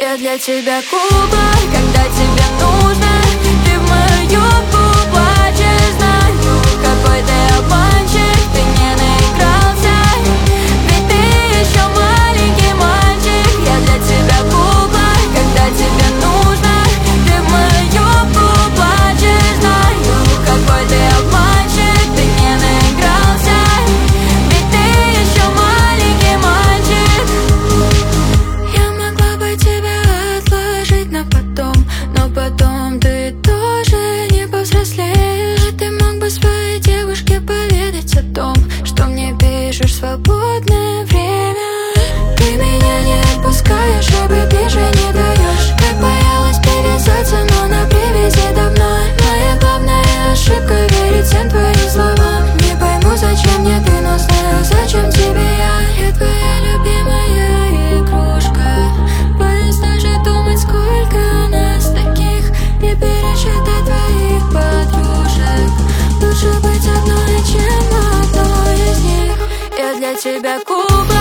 Я для тебя кукла, когда тебе нужно. Ты в мою юбку плачешь, знаю, какой ты обманщик. Ты не наигрался, ведь ты еще маленький мальчик. Я для тебя кукла, когда тебе нужно. Ты в мою юбку плачешь, знаю, какой ты обманщик. Ты не наигрался, ведь ты еще маленький мальчик. Я могла бы тебя отложить на потом, но потом ты тоже не повзрослеешь. А ты мог бы своей девушке поведать о том, что мне пишешь в свободное время. Ты меня не отпускаешь, и ближе не даешь. Как боялась привязаться, но на привязи давно. Моя главная ошибка — верить всем твоим словам. Не пойму, зачем мне ты, но знаю, зачем тебе я. Я твоя любимая игрушка. Боюсь даже думать, сколько нас таких. Не пересчитать твоих подружек. Лучше быть одной, чем одной из них. Я для тебя кукла.